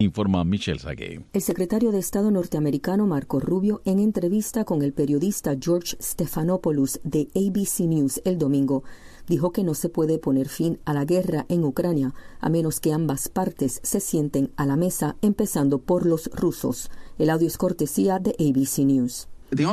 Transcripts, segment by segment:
Informa Michelle Sagué. El secretario de Estado norteamericano Marco Rubio, en entrevista con el periodista George Stephanopoulos de ABC News el domingo, dijo que no se puede poner fin a la guerra en Ucrania a menos que ambas partes se sienten a la mesa, empezando por los rusos. El audio es cortesía de ABC News.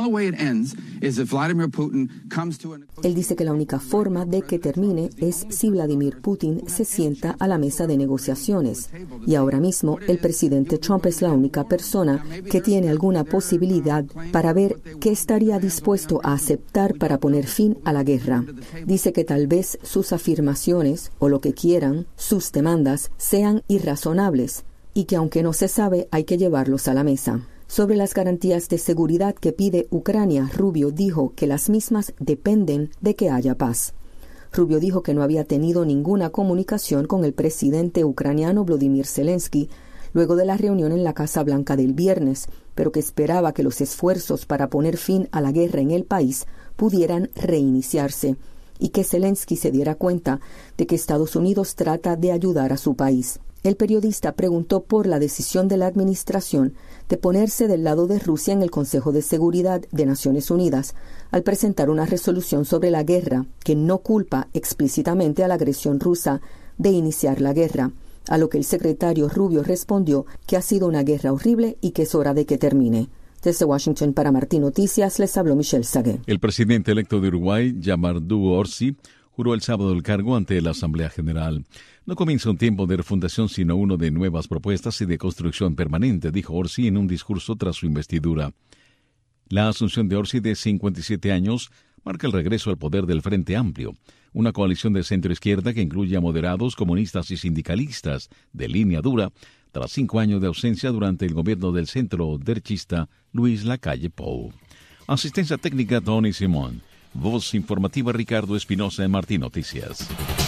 Él dice que la única forma de que termine es si Vladimir Putin se sienta a la mesa de negociaciones. Y ahora mismo el presidente Trump es la única persona que tiene alguna posibilidad para ver qué estaría dispuesto a aceptar para poner fin a la guerra. Dice que tal vez sus afirmaciones, o lo que quieran, sus demandas, sean irrazonables y que aunque no se sabe, hay que llevarlos a la mesa. Sobre las garantías de seguridad que pide Ucrania, Rubio dijo que las mismas dependen de que haya paz. Rubio dijo que no había tenido ninguna comunicación con el presidente ucraniano Volodymyr Zelensky luego de la reunión en la Casa Blanca del viernes, pero que esperaba que los esfuerzos para poner fin a la guerra en el país pudieran reiniciarse y que Zelensky se diera cuenta de que Estados Unidos trata de ayudar a su país. El periodista preguntó por la decisión de la administración de ponerse del lado de Rusia en el Consejo de Seguridad de Naciones Unidas al presentar una resolución sobre la guerra que no culpa explícitamente a la agresión rusa de iniciar la guerra, a lo que el secretario Rubio respondió que ha sido una guerra horrible y que es hora de que termine. Desde Washington para Martín Noticias les habló Michelle Sagué. El presidente electo de Uruguay, Yamardu Orsi, juró el sábado el cargo ante la Asamblea General. No comienza un tiempo de refundación, sino uno de nuevas propuestas y de construcción permanente, dijo Orsi en un discurso tras su investidura. La asunción de Orsi, de 57 años, marca el regreso al poder del Frente Amplio, una coalición de centro-izquierda que incluye a moderados, comunistas y sindicalistas de línea dura, tras 5 años de ausencia durante el gobierno del centro-derechista Luis Lacalle Pou. Asistencia técnica Tony Simón. Voz informativa Ricardo Espinosa en Martín Noticias.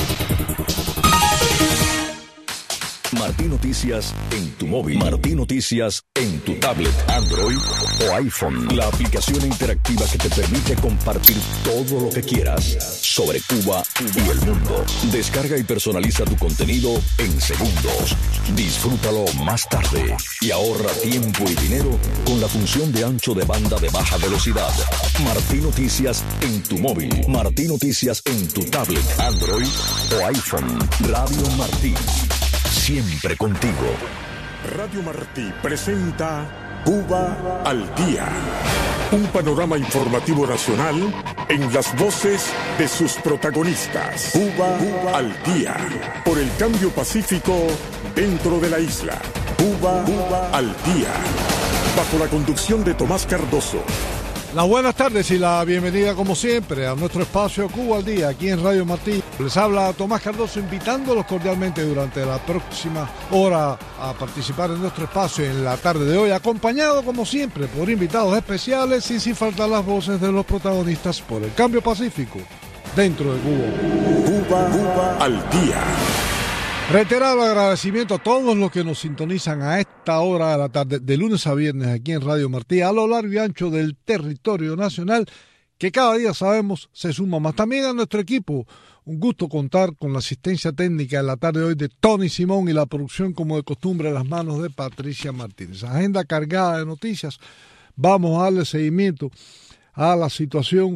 Martín Noticias en tu móvil. Martín Noticias en tu tablet, Android o iPhone. La aplicación interactiva que te permite compartir todo lo que quieras sobre Cuba y el mundo. Descarga y personaliza tu contenido en segundos. Disfrútalo más tarde y ahorra tiempo y dinero con la función de ancho de banda de baja velocidad. Martín Noticias en tu móvil. Martín Noticias en tu tablet, Android o iPhone. Radio Martín. Siempre contigo. Radio Martí presenta Cuba al Día. Un panorama informativo nacional en las voces de sus protagonistas. Cuba al Día. Por el cambio pacífico dentro de la isla. Cuba al Día. Bajo la conducción de Tomás Cardoso. Las buenas tardes y la bienvenida como siempre a nuestro espacio Cuba al Día aquí en Radio Martí. Les habla Tomás Cardoso invitándolos cordialmente durante la próxima hora a participar en nuestro espacio en la tarde de hoy, acompañado como siempre por invitados especiales y sin faltar las voces de los protagonistas por el cambio pacífico dentro de Cuba. Cuba al Día. Reiterado agradecimiento a todos los que nos sintonizan a esta hora de la tarde, de lunes a viernes aquí en Radio Martí, a lo largo y ancho del territorio nacional, que cada día sabemos se suma más. También a nuestro equipo, un gusto contar con la asistencia técnica en la tarde de hoy de Tony Simón y la producción como de costumbre en las manos de Patricia Martínez. Agenda cargada de noticias, vamos a darle seguimiento a la situación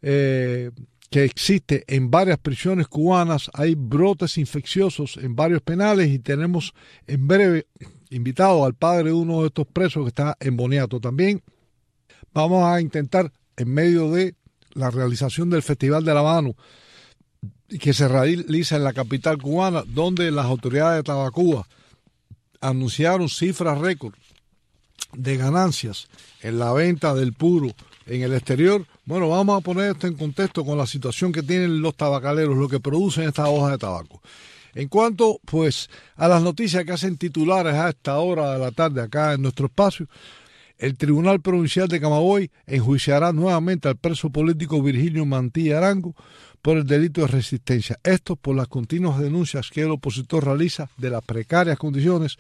que existe en varias prisiones cubanas. Hay brotes infecciosos en varios penales y tenemos en breve invitado al padre de uno de estos presos que está en Boniato. También vamos a intentar, en medio de la realización del Festival de La Habana, que se realiza en la capital cubana, donde las autoridades de Tabacuba anunciaron cifras récord de ganancias en la venta del puro en el exterior. Bueno, vamos a poner esto en contexto con la situación que tienen los tabacaleros, lo que producen estas hojas de tabaco. En cuanto, pues, a las noticias que hacen titulares a esta hora de la tarde acá en nuestro espacio, el Tribunal Provincial de Camagüey enjuiciará nuevamente al preso político Virgilio Mantilla Arango por el delito de resistencia. Esto por las continuas denuncias que el opositor realiza de las precarias condiciones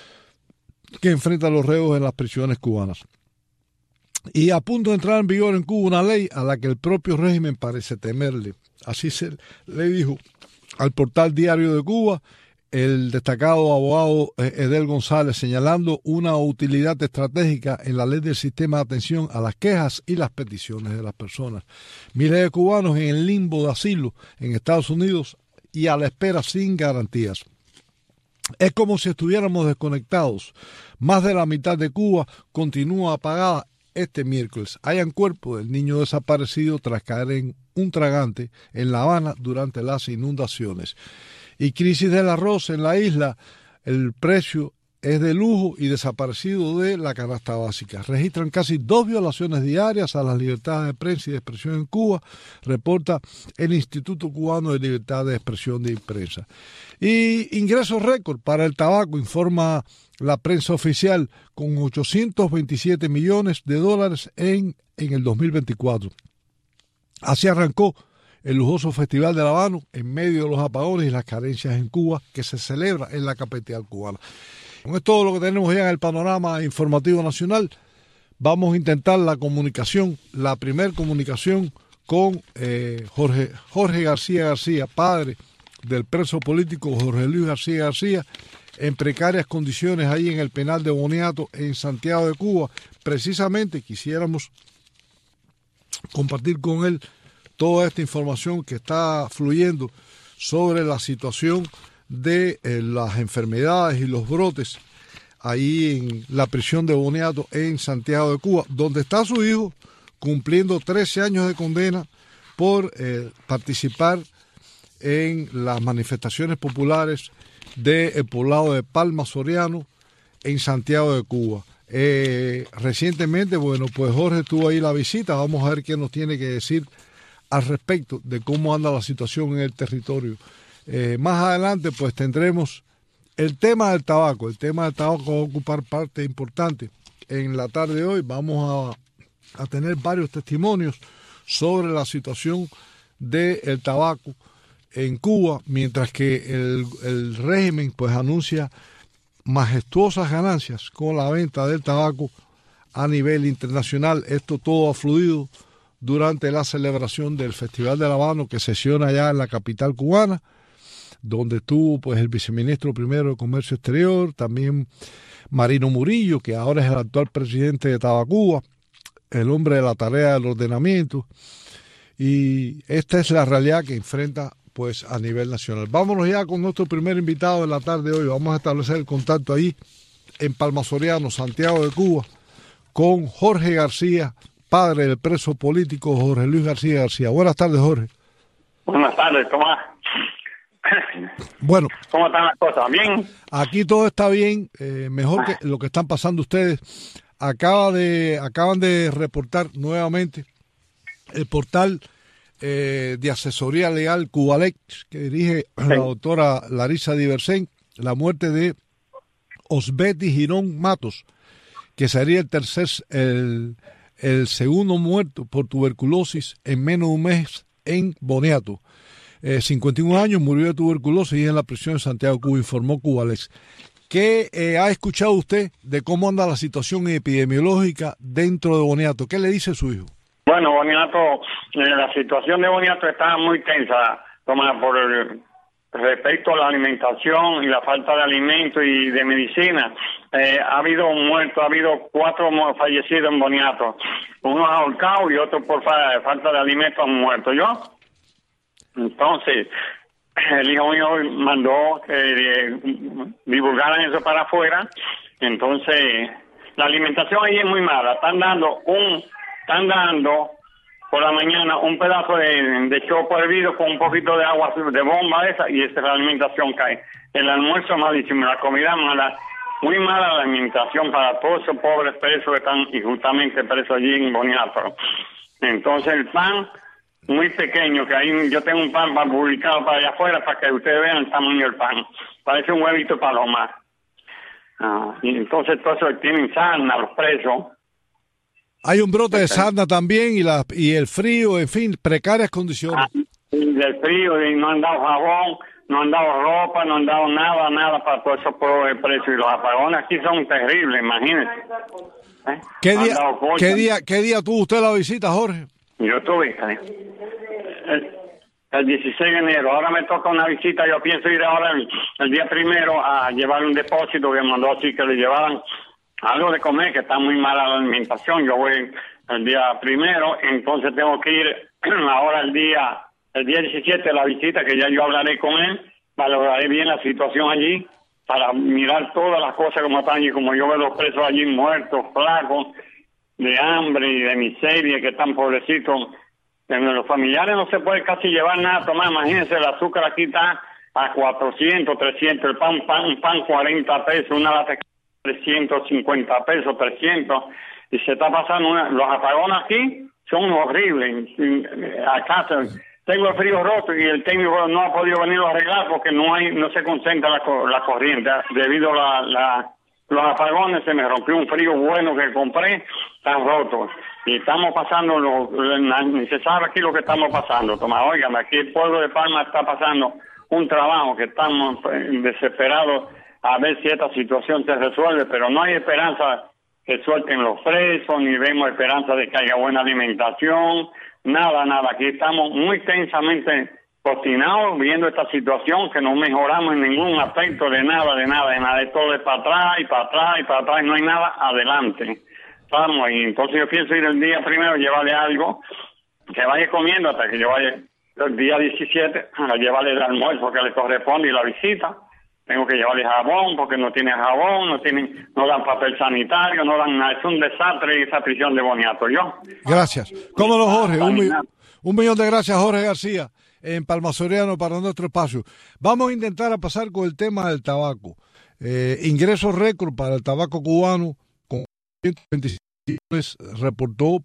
que enfrentan los reos en las prisiones cubanas. Y a punto de entrar en vigor en Cuba una ley a la que el propio régimen parece temerle. Así se le dijo al portal Diario de Cuba el destacado abogado Edel González, señalando una utilidad estratégica en la ley del sistema de atención a las quejas y las peticiones de las personas. Miles de cubanos en el limbo de asilo en Estados Unidos y a la espera sin garantías. Es como si estuviéramos desconectados. Más de la mitad de Cuba continúa apagada este miércoles. Hayan cuerpo del niño desaparecido tras caer en un tragante en La Habana durante las inundaciones. Y crisis del arroz en la isla. El precio es de lujo y desaparecido de la canasta básica. Registran casi 2 violaciones diarias a las libertades de prensa y de expresión en Cuba, reporta el Instituto Cubano de Libertad de Expresión de Prensa. Y ingresos récord para el tabaco, informa la prensa oficial, con $827 millones en el 2024. Así arrancó el lujoso Festival de La Habana en medio de los apagones y las carencias en Cuba que se celebra en la capital cubana. Con esto todo lo que tenemos ya en el panorama informativo nacional. Vamos a intentar la primer comunicación con Jorge García, padre del preso político Jorge Luis García García, en precarias condiciones ahí en el penal de Boniato en Santiago de Cuba. Precisamente quisiéramos compartir con él toda esta información que está fluyendo sobre la situación de las enfermedades y los brotes ahí en la prisión de Boniato en Santiago de Cuba, donde está su hijo cumpliendo 13 años de condena por participar en las manifestaciones populares del poblado de Palma Soriano en Santiago de Cuba. Recientemente, bueno, pues Jorge tuvo ahí la visita. Vamos a ver qué nos tiene que decir al respecto de cómo anda la situación en el territorio. Más adelante pues tendremos el tema del tabaco. El tema del tabaco va a ocupar parte importante en la tarde de hoy. Vamos a tener varios testimonios sobre la situación del tabaco en Cuba, mientras que el régimen pues anuncia majestuosas ganancias con la venta del tabaco a nivel internacional. Esto todo ha fluido durante la celebración del Festival de La Habana, que sesiona allá en la capital cubana, donde estuvo pues el viceministro primero de Comercio Exterior, también Marino Murillo, que ahora es el actual presidente de Tabacuba, el hombre de la tarea del ordenamiento, y esta es la realidad que enfrenta pues a nivel nacional. Vámonos ya con nuestro primer invitado de la tarde de hoy. Vamos a establecer el contacto ahí en Palma Soriano, Santiago de Cuba, con Jorge García, padre del preso político Jorge Luis García García. Buenas tardes, Jorge. Buenas tardes, ¿cómo va? Bueno, ¿cómo están las cosas? ¿Bien? Aquí todo está bien, mejor que lo que están pasando ustedes. Acaban de reportar nuevamente el portal de asesoría legal Cubalex, que dirige la doctora Larisa Diversen, la muerte de Osbeti Girón Matos, que sería el segundo muerto por tuberculosis en menos de un mes en Boniato. 51 años, murió de tuberculosis y en la prisión de Santiago de Cuba, informó Cubalex. ¿Qué ha escuchado usted de cómo anda la situación epidemiológica dentro de Boniato? ¿Qué le dice su hijo? Bueno, Boniato, la situación de Boniato está muy tensa, Tomás, por respecto a la alimentación y la falta de alimentos y de medicina. Ha habido un muerto, ha habido 4 fallecidos en Boniato, uno ahorcado y otro por falta de alimentos han muerto. Entonces, el hijo mío mandó que divulgaran eso para afuera. Entonces, la alimentación ahí es muy mala. Están dando por la mañana un pedazo de chopo hervido con un poquito de agua de bomba esa, y esa la alimentación cae. El almuerzo malísimo, la comida mala, muy mala la alimentación para todos esos pobres presos que están injustamente presos allí en Boniato. Entonces el pan muy pequeño, que ahí yo tengo un pan publicado para allá afuera para que ustedes vean el tamaño del pan. Parece un huevito de paloma. Y entonces todo eso tienen sarna los presos. Hay un brote de sarna también y el frío, en fin, precarias condiciones. Del frío, y no han dado jabón, no han dado ropa, no han dado nada para todos esos pobres presos. Y los apagones aquí son terribles, imagínense. ¿Qué día tuvo usted la visita, Jorge? Yo tuve. el 16 de enero. Ahora me toca una visita, yo pienso ir ahora el día 1 a llevar un depósito que mandó así que le llevaran algo de comer, que está muy mala la alimentación. Yo voy el día 1, entonces tengo que ir ahora el día 17 la visita, que ya yo hablaré con él, valoraré bien la situación allí, para mirar todas las cosas como están allí, como yo veo los presos allí muertos, flacos, de hambre y de miseria, que están pobrecitos. En los familiares no se puede casi llevar nada a tomar. Imagínense, el azúcar aquí está a 400, 300, el pan 40 pesos, una lata 350 pesos, 300, y se está pasando los apagones aquí son horribles. Acá tengo el frío roto y el técnico no ha podido venir a arreglar porque no se concentra la corriente debido a los apagones. Se me rompió un frío bueno que compré, está roto. Y estamos pasando, ni se sabe aquí lo que estamos pasando. Tomás, oigan, aquí el pueblo de Palma está pasando un trabajo que estamos desesperados a ver si esta situación se resuelve, pero no hay esperanza que suelten los presos, ni vemos esperanza de que haya buena alimentación, nada. Aquí estamos muy tensamente obstinados viendo esta situación, que no mejoramos en ningún aspecto de nada, de todo es para atrás, y no hay nada adelante. Vamos, y entonces yo pienso ir el día 1, llevarle algo, que vaya comiendo hasta que yo vaya el día 17, a llevarle el almuerzo que le corresponde y la visita. Tengo que llevarle jabón, porque no tiene jabón, no dan papel sanitario, no dan nada. Es un desastre esa prisión de Boniato. Gracias. ¿Cómo no, Jorge? Un millón de gracias, Jorge García, en Palma Soriano, para nuestro espacio. Vamos a intentar pasar con el tema del tabaco. Ingresos récord para el tabaco cubano, con 125 millones, reportó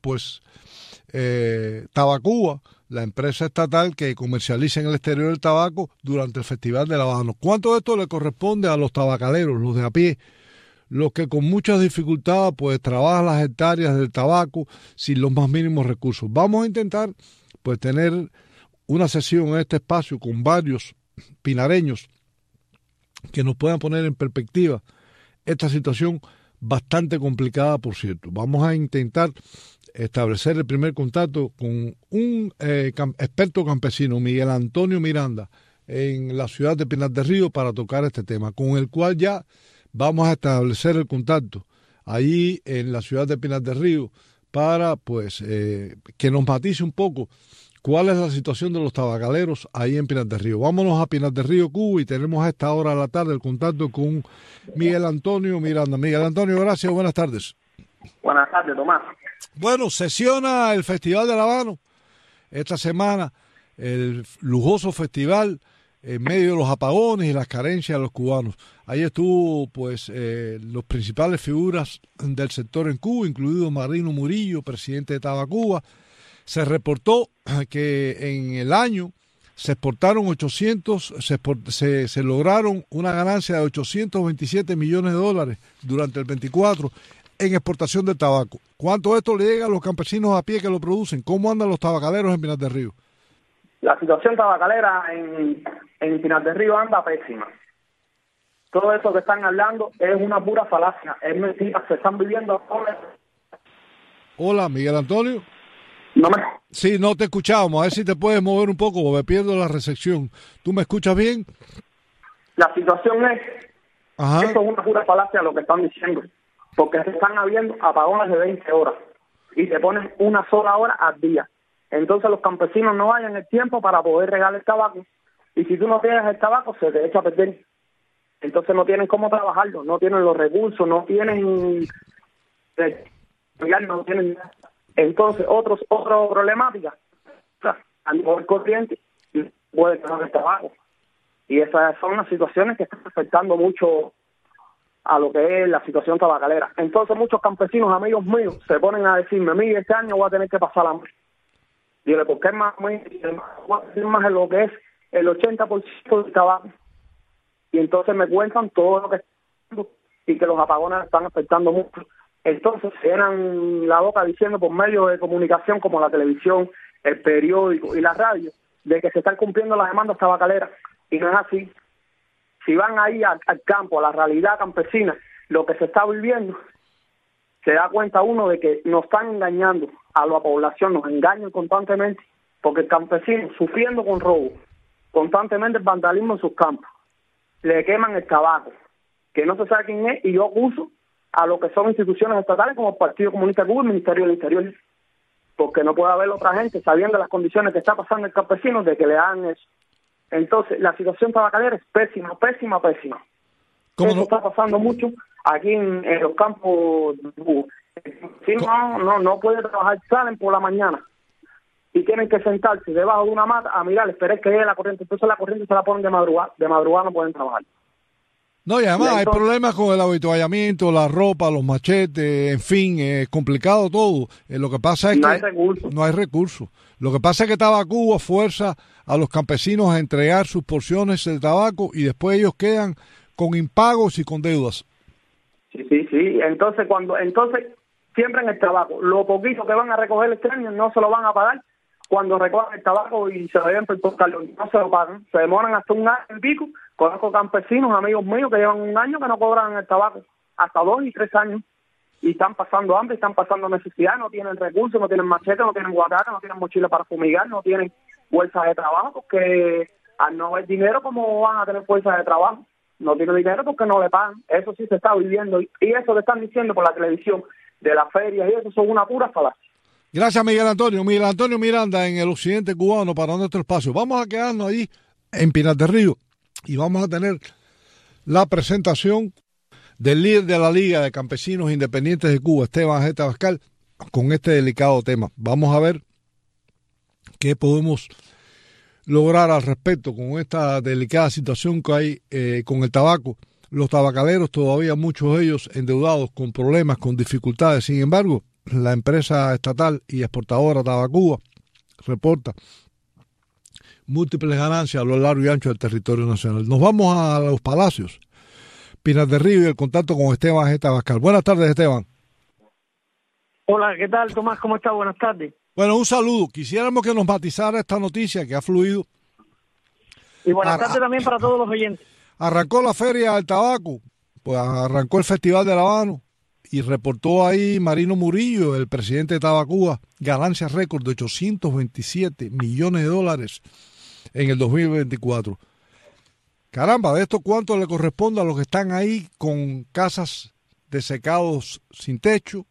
Tabacuba, la empresa estatal que comercializa en el exterior el tabaco durante el Festival del Habano. ¿Cuánto de esto le corresponde a los tabacaleros, los de a pie, los que con muchas dificultades trabajan las hectáreas del tabaco sin los más mínimos recursos? Vamos a intentar tener una sesión en este espacio con varios pinareños que nos puedan poner en perspectiva esta situación bastante complicada, por cierto. Vamos a intentar establecer el primer contacto con un experto campesino, Miguel Antonio Miranda, en la ciudad de Pinar del Río, para tocar este tema, con el cual ya vamos a establecer el contacto ahí en la ciudad de Pinar del Río para que nos matice un poco cuál es la situación de los tabacaleros ahí en Pinar del Río. Vámonos a Pinar del Río, Cuba, y tenemos a esta hora de la tarde el contacto con Miguel Antonio Miranda. Miguel Antonio, gracias, buenas tardes. Buenas tardes, Tomás. Bueno, sesiona el Festival del Habano esta semana, el lujoso festival en medio de los apagones y las carencias de los cubanos. Ahí estuvo los principales figuras del sector en Cuba, incluido Marino Murillo, presidente de Tabacuba. Se reportó que en el año se exportaron se lograron una ganancia de $827 millones durante el 24 en exportación de tabaco. ¿Cuánto esto le llega a los campesinos a pie que lo producen? ¿Cómo andan los tabacaleros en Pinar del Río? La situación tabacalera en Pinar del Río anda pésima. Todo eso que están hablando es una pura falacia, es mentira, se están viviendo. Hola, Miguel Antonio. Sí, no te escuchábamos. A ver si te puedes mover un poco, porque me pierdo la recepción. ¿Tú me escuchas bien? La situación es, Ajá. Esto es una pura falacia lo que están diciendo, porque se están habiendo apagones de 20 horas y se ponen una sola hora al día. Entonces los campesinos no hayan el tiempo para poder regar el tabaco, y si tú no tienes el tabaco se te echa a perder. Entonces no tienen cómo trabajarlo, no tienen los recursos, no tienen nada. Entonces, otra problemática, al mover corriente, puede quedar el tabaco. Y esas son las situaciones que están afectando mucho a lo que es la situación tabacalera. Entonces, muchos campesinos, amigos míos, se ponen a decirme, mire, este año voy a tener que pasar hambre. Dile, ¿por qué más? Voy a decir más en lo que es el 80% del tabaco. Y entonces me cuentan todo lo que está haciendo y que los apagones están afectando mucho. Entonces se llenan la boca diciendo por medios de comunicación como la televisión, el periódico y la radio, de que se están cumpliendo las demandas tabacaleras, y no es así. Si van ahí al campo, a la realidad campesina, lo que se está viviendo, se da cuenta uno de que nos están engañando a la población, nos engañan constantemente porque el campesino, sufriendo con robo, constantemente el vandalismo en sus campos, le queman el tabaco, que no se sabe quién es, y yo acuso a lo que son instituciones estatales como el Partido Comunista de Cuba y el Ministerio del Interior, porque no puede haber otra gente sabiendo las condiciones que está pasando el campesino de que le hagan eso. Entonces, la situación tabacalera es pésima, pésima, pésima. Eso está pasando mucho aquí en los campos de Cuba. Si no puede trabajar, salen por la mañana y tienen que sentarse debajo de una mata a mirar, esperar que llegue la corriente. Entonces la corriente se la ponen de madrugada no pueden trabajar. No, y además hay problemas con el avituallamiento, la ropa, los machetes, en fin, es complicado todo. Lo que pasa es que no hay recursos. Lo que pasa es que Tabacuba fuerza a los campesinos a entregar sus porciones de tabaco y después ellos quedan con impagos y con deudas. Sí. Entonces siembran el tabaco. Lo poquito que van a recoger este año no se lo van a pagar cuando recogen el tabaco y se lo deben pertorcarlo. No se lo pagan. Se demoran hasta un año y pico. Conozco campesinos, amigos míos, que llevan un año que no cobran el tabaco. Hasta 2 y 3 años. Y están pasando hambre, están pasando necesidad, no tienen recursos, no tienen machete, no tienen guacaca, no tienen mochila para fumigar, no tienen fuerza de trabajo, porque al no haber dinero, ¿cómo van a tener fuerza de trabajo? No tienen dinero porque no le pagan. Eso sí se está viviendo. Y eso que están diciendo por la televisión de las ferias y eso son una pura falacia. Gracias, Miguel Antonio. Miguel Antonio Miranda en el occidente cubano para nuestro espacio. Vamos a quedarnos ahí en Pinar del Río y vamos a tener la presentación del líder de la Liga de Campesinos Independientes de Cuba, Esteban Jeta Abascal, con este delicado tema. Vamos a ver qué podemos lograr al respecto con esta delicada situación que hay con el tabaco. Los tabacaleros, todavía muchos de ellos endeudados, con problemas, con dificultades. Sin embargo, la empresa estatal y exportadora Tabacuba reporta múltiples ganancias a lo largo y ancho del territorio nacional. Nos vamos a los Palacios, Pinar del Río, y el contacto con Esteban Jeta Abascal. Buenas tardes, Esteban. Hola, ¿qué tal, Tomás? ¿Cómo estás? Buenas tardes. Bueno, un saludo. Quisiéramos que nos matizara esta noticia que ha fluido. Y buenas tardes también para todos los oyentes. Arrancó la Feria del Tabaco, pues arrancó el Festival de La Habana y reportó ahí Marino Murillo, el presidente de Tabacuba, ganancias récord de $827 millones en el 2024. Caramba, ¿de esto cuánto le corresponde a los que están ahí con casas desecados sin techo,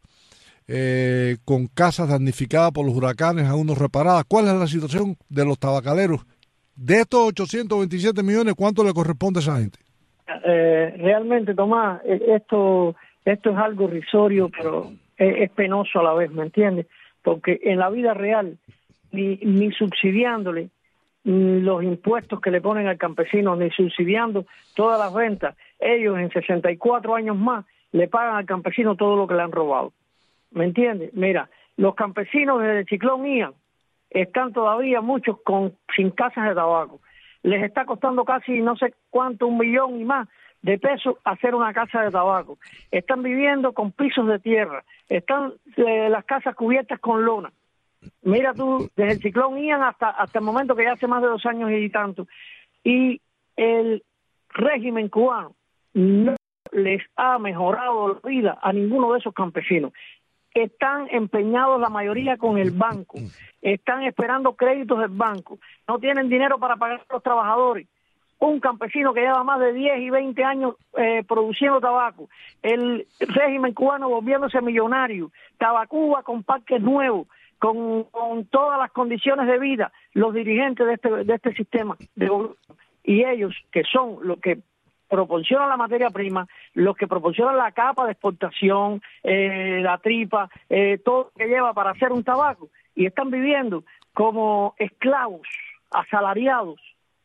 con casas damnificadas por los huracanes, aún no reparadas? ¿Cuál es la situación de los tabacaleros? De estos 827 millones, ¿cuánto le corresponde a esa gente? Realmente, Tomás, esto es algo irrisorio, pero es penoso a la vez, ¿me entiendes? Porque en la vida real, ni subsidiándole los impuestos que le ponen al campesino, ni subsidiando todas las rentas, ellos en 64 años más le pagan al campesino todo lo que le han robado. ¿Me entiendes? Mira, los campesinos desde el ciclón Ian están todavía muchos sin casas de tabaco. Les está costando casi no sé cuánto, $1 millón y más de pesos hacer una casa de tabaco. Están viviendo con pisos de tierra. Están las casas cubiertas con lona. Mira tú, desde el ciclón Ian hasta el momento, que ya hace más de 2 años y tanto. Y el régimen cubano no les ha mejorado la vida a ninguno de esos campesinos. Están empeñados la mayoría con el banco, están esperando créditos del banco, no tienen dinero para pagar a los trabajadores. Un campesino que lleva más de 10 y 20 años produciendo tabaco, el régimen cubano volviéndose millonario, Tabacuba con parques nuevos, con todas las condiciones de vida, los dirigentes de este sistema de gobierno, y ellos, que son los que proporcionan la materia prima, los que proporcionan la capa de exportación, la tripa, todo lo que lleva para hacer un tabaco, y están viviendo como esclavos, asalariados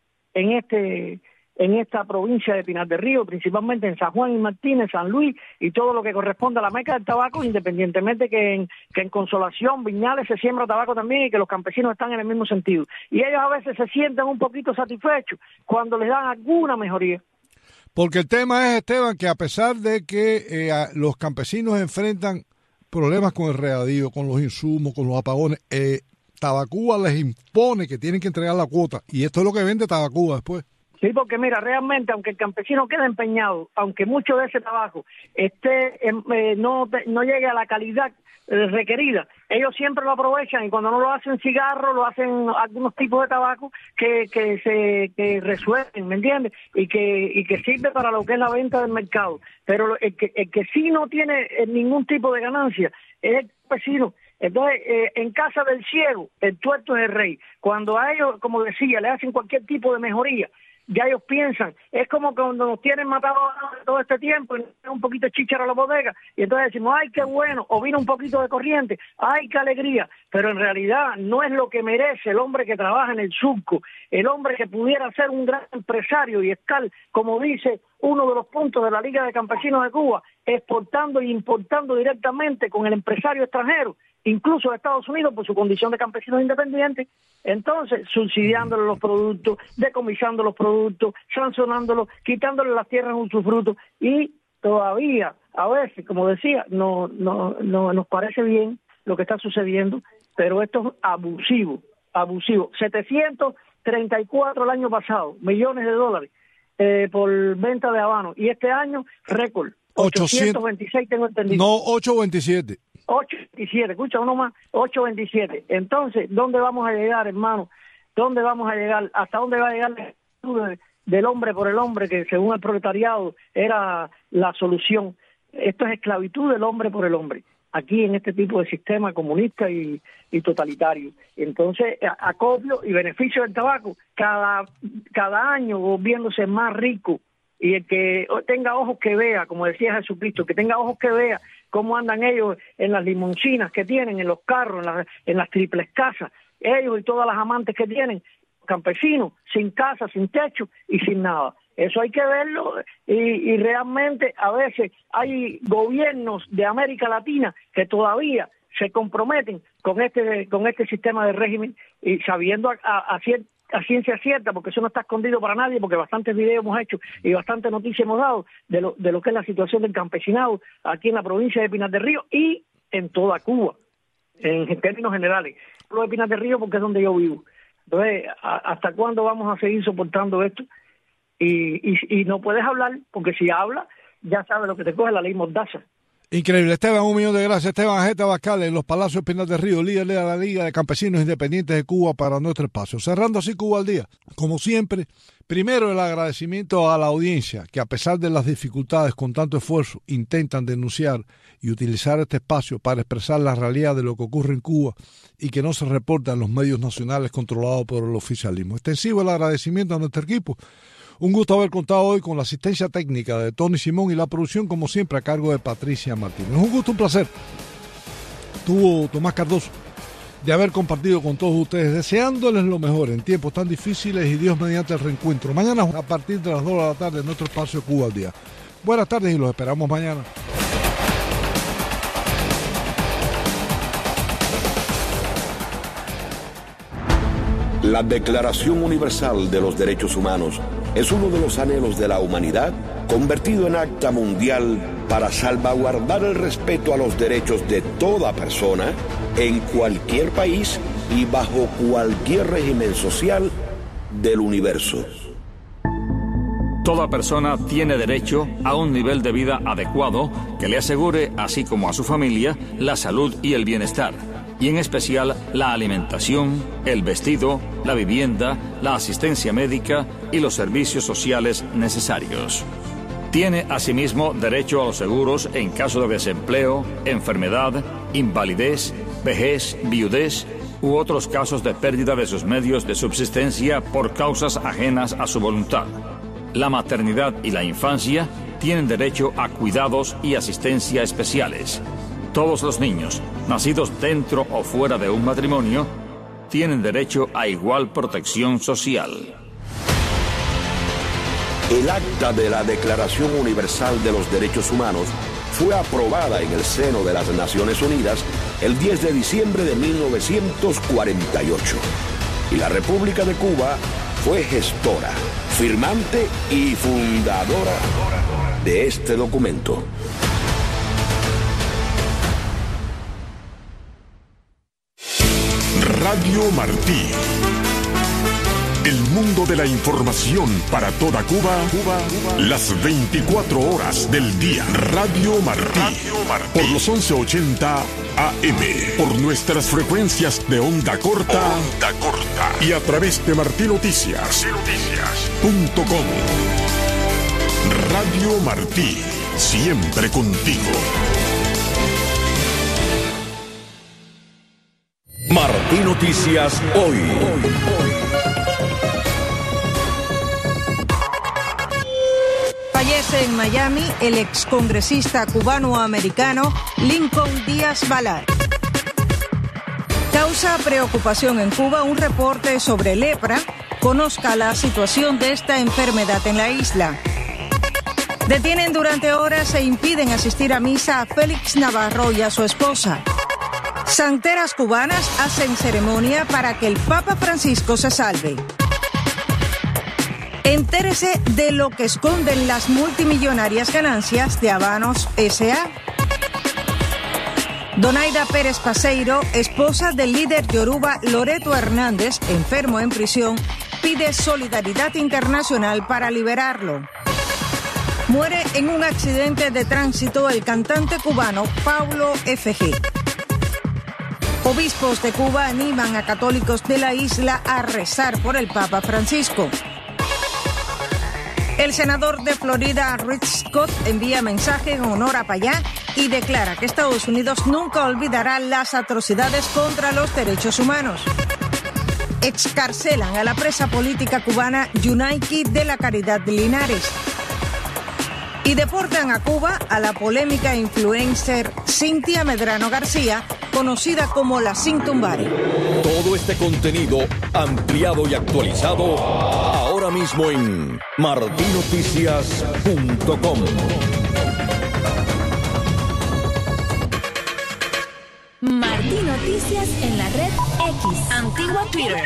en esta provincia de Pinar del Río, principalmente en San Juan y Martínez, San Luis y todo lo que corresponde a la meca del tabaco, independientemente que en Consolación, Viñales se siembra tabaco también y que los campesinos están en el mismo sentido. Y ellos a veces se sienten un poquito satisfechos cuando les dan alguna mejoría. Porque el tema es, Esteban, que a pesar de que los campesinos enfrentan problemas con el regadío, con los insumos, con los apagones, Tabacuba les impone que tienen que entregar la cuota. Y esto es lo que vende Tabacuba después. Sí, porque mira, realmente, aunque el campesino quede empeñado, aunque mucho de ese trabajo no llegue a la calidad requerida, ellos siempre lo aprovechan, y cuando no lo hacen cigarro, lo hacen algunos tipos de tabaco que resuelven, ¿me entiendes? Y que sirve para lo que es la venta del mercado. Pero el que sí no tiene ningún tipo de ganancia es el campesino. Entonces, en casa del ciego, el tuerto es el rey. Cuando a ellos, como decía, le hacen cualquier tipo de mejoría, ya ellos piensan, es como cuando nos tienen matado todo este tiempo y nos tienen un poquito de chícharo a la bodega, y entonces decimos, ay, qué bueno, o vino un poquito de corriente, ay, qué alegría, pero en realidad no es lo que merece el hombre que trabaja en el surco, el hombre que pudiera ser un gran empresario y estar, como dice uno de los puntos de la Liga de Campesinos de Cuba, exportando e importando directamente con el empresario extranjero, incluso de Estados Unidos, por su condición de campesinos independientes. Entonces, subsidiándole los productos, decomisando los productos, sancionándolos, quitándole las tierras en usufructo, y todavía, a veces, como decía, no nos parece bien lo que está sucediendo, pero esto es abusivo. 734 el año pasado, millones de dólares por venta de habano, y este año, récord, 826 tengo entendido. No, 827. 8.27, escucha uno más, 8.27. Entonces, ¿dónde vamos a llegar, hermano? ¿Dónde vamos a llegar? ¿Hasta dónde va a llegar la esclavitud del hombre por el hombre, que según el proletariado era la solución? Esto es esclavitud del hombre por el hombre, aquí en este tipo de sistema comunista y totalitario. Entonces, acopio y beneficio del tabaco, cada año volviéndose más rico, y el que tenga ojos que vea, como decía Jesucristo, que tenga ojos que vea cómo andan ellos en las limusinas que tienen, en los carros, en las triples casas, ellos y todas las amantes que tienen, campesinos, sin casa, sin techo y sin nada. Eso hay que verlo, y realmente a veces hay gobiernos de América Latina que todavía se comprometen con este sistema de régimen, y sabiendo a ciencia cierta, porque eso no está escondido para nadie, porque bastantes videos hemos hecho y bastantes noticias hemos dado de lo que es la situación del campesinado aquí en la provincia de Pinar del Río y en toda Cuba, en términos generales. Hablo de Pinar del Río porque es donde yo vivo. Entonces, ¿hasta cuándo vamos a seguir soportando esto? Y no puedes hablar, porque si hablas, ya sabes lo que te coge la ley Mordaza. Increíble. Esteban, 1.000.000 de gracias. Esteban Jeta Bascal, en los Palacios Pinar del Río, líder de la Liga de Campesinos Independientes de Cuba, para nuestro espacio. Cerrando así Cuba al Día. Como siempre, primero el agradecimiento a la audiencia, que a pesar de las dificultades, con tanto esfuerzo, intentan denunciar y utilizar este espacio para expresar la realidad de lo que ocurre en Cuba y que no se reporta en los medios nacionales controlados por el oficialismo. Extensivo el agradecimiento a nuestro equipo. Un gusto haber contado hoy con la asistencia técnica de Tony Simón y la producción, como siempre, a cargo de Patricia Martínez. Un gusto, un placer. Tuvo Tomás Cardoso de haber compartido con todos ustedes, deseándoles lo mejor en tiempos tan difíciles y Dios mediante el reencuentro. Mañana a partir de las 2 de la tarde en nuestro espacio Cuba al Día. Buenas tardes y los esperamos mañana. La Declaración Universal de los Derechos Humanos es uno de los anhelos de la humanidad convertido en acta mundial para salvaguardar el respeto a los derechos de toda persona en cualquier país y bajo cualquier régimen social del universo. Toda persona tiene derecho a un nivel de vida adecuado que le asegure, así como a su familia, la salud y el bienestar, y en especial la alimentación, el vestido, la vivienda, la asistencia médica y los servicios sociales necesarios. Tiene asimismo derecho a los seguros en caso de desempleo, enfermedad, invalidez, vejez, viudez u otros casos de pérdida de sus medios de subsistencia por causas ajenas a su voluntad. La maternidad y la infancia tienen derecho a cuidados y asistencia especiales. Todos los niños, nacidos dentro o fuera de un matrimonio, tienen derecho a igual protección social. El acta de la Declaración Universal de los Derechos Humanos fue aprobada en el seno de las Naciones Unidas el 10 de diciembre de 1948. Y la República de Cuba fue gestora, firmante y fundadora de este documento. Radio Martí. El mundo de la información para toda Cuba, las 24 horas del día. Radio Martí. Por los 1180 AM. Por nuestras frecuencias de onda corta. Y a través de martinoticias.com. Radio Martí. Siempre contigo. Martí Noticias Hoy. Fallece en Miami el excongresista cubano-americano Lincoln Díaz Balart. Causa preocupación en Cuba un reporte sobre lepra. Conozca la situación de esta enfermedad en la isla. Detienen durante horas e impiden asistir a misa a Félix Navarro y a su esposa. Santeras cubanas hacen ceremonia para que el Papa Francisco se salve. Entérese de lo que esconden las multimillonarias ganancias de Habanos S.A. Donaida Pérez Paseiro, esposa del líder yoruba Loreto Hernández, enfermo en prisión, pide solidaridad internacional para liberarlo. Muere en un accidente de tránsito el cantante cubano Paulo F.G. Obispos de Cuba animan a católicos de la isla a rezar por el Papa Francisco. El senador de Florida, Rick Scott, envía mensaje en honor a Payá y declara que Estados Unidos nunca olvidará las atrocidades contra los derechos humanos. Excarcelan a la presa política cubana Yunaiki de la Caridad de Linares. Y deportan a Cuba a la polémica influencer Cintia Medrano García, conocida como la Cintumbari. Todo este contenido ampliado y actualizado ahora mismo en martinoticias.com. Martí Noticias en la red X, antigua Twitter.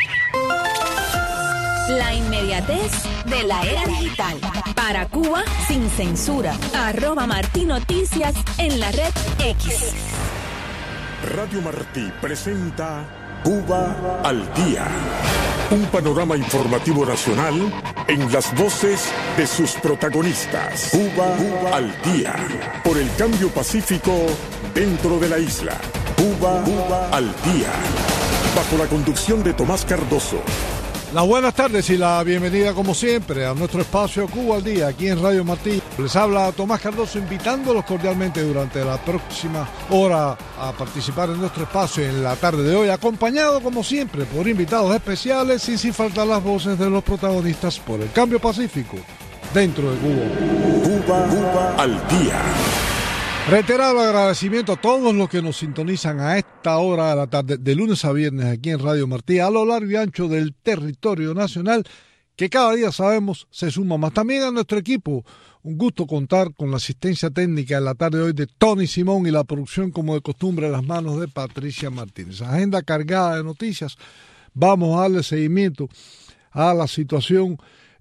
La inmediatez de la era digital. Para Cuba sin censura. @Martí Noticias en la red X. Radio Martí presenta Cuba al Día. Un panorama informativo nacional en las voces de sus protagonistas. Cuba al Día. Por el cambio pacífico dentro de la isla. Cuba al Día. Bajo la conducción de Tomás Cardoso. Las buenas tardes y la bienvenida como siempre a nuestro espacio Cuba al Día aquí en Radio Martí. Les habla Tomás Cardoso invitándolos cordialmente durante la próxima hora a participar en nuestro espacio en la tarde de hoy, acompañado como siempre por invitados especiales y sin faltar las voces de los protagonistas por el cambio pacífico dentro de Cuba. Cuba al Día. Reiterado agradecimiento a todos los que nos sintonizan a esta hora de la tarde, de lunes a viernes aquí en Radio Martí, a lo largo y ancho del territorio nacional, que cada día sabemos se suma más. También a nuestro equipo, un gusto contar con la asistencia técnica en la tarde de hoy de Tony Simón y la producción como de costumbre en las manos de Patricia Martínez. Agenda cargada de noticias, vamos a darle seguimiento a la situación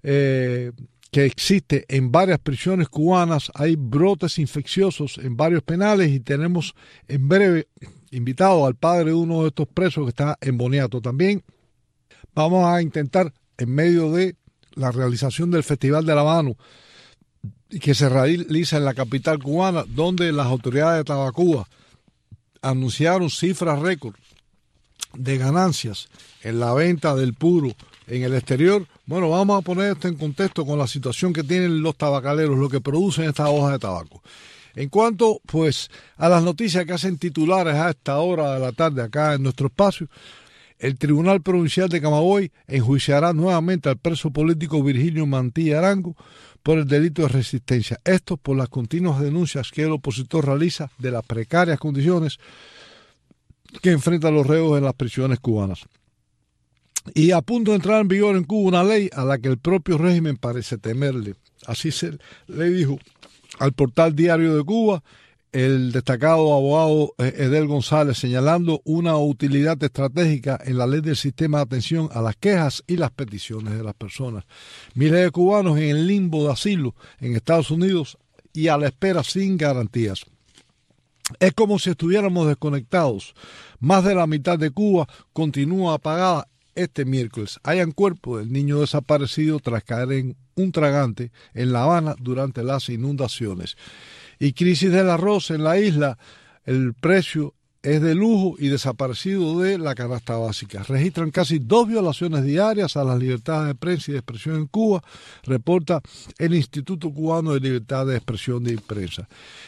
que existe en varias prisiones cubanas. Hay brotes infecciosos en varios penales y tenemos en breve invitado al padre de uno de estos presos que está en Boniato. También vamos a intentar, en medio de la realización del Festival de La Habano, que se realiza en la capital cubana, donde las autoridades de Tabacuba anunciaron cifras récord de ganancias en la venta del puro en el exterior. Bueno, vamos a poner esto en contexto con la situación que tienen los tabacaleros, lo que producen estas hojas de tabaco. En cuanto, pues, a las noticias que hacen titulares a esta hora de la tarde acá en nuestro espacio, el Tribunal Provincial de Camagüey enjuiciará nuevamente al preso político Virgilio Mantilla Arango por el delito de resistencia. Esto por las continuas denuncias que el opositor realiza de las precarias condiciones que enfrentan los reos en las prisiones cubanas. Y a punto de entrar en vigor en Cuba una ley a la que el propio régimen parece temerle. Así se le dijo al portal Diario de Cuba el destacado abogado Edel González, señalando una utilidad estratégica en la ley del sistema de atención a las quejas y las peticiones de las personas. Miles de cubanos en el limbo de asilo en Estados Unidos y a la espera sin garantías. Es como si estuviéramos desconectados. Más de la mitad de Cuba continúa apagada este miércoles hallan cuerpo del niño desaparecido tras caer en un tragante en La Habana durante las inundaciones. Y crisis del arroz en la isla, el precio es de lujo y desaparecido de la canasta básica. Registran casi 2 violaciones diarias a las libertades de prensa y de expresión en Cuba, reporta el Instituto Cubano de Libertad de Expresión de Prensa.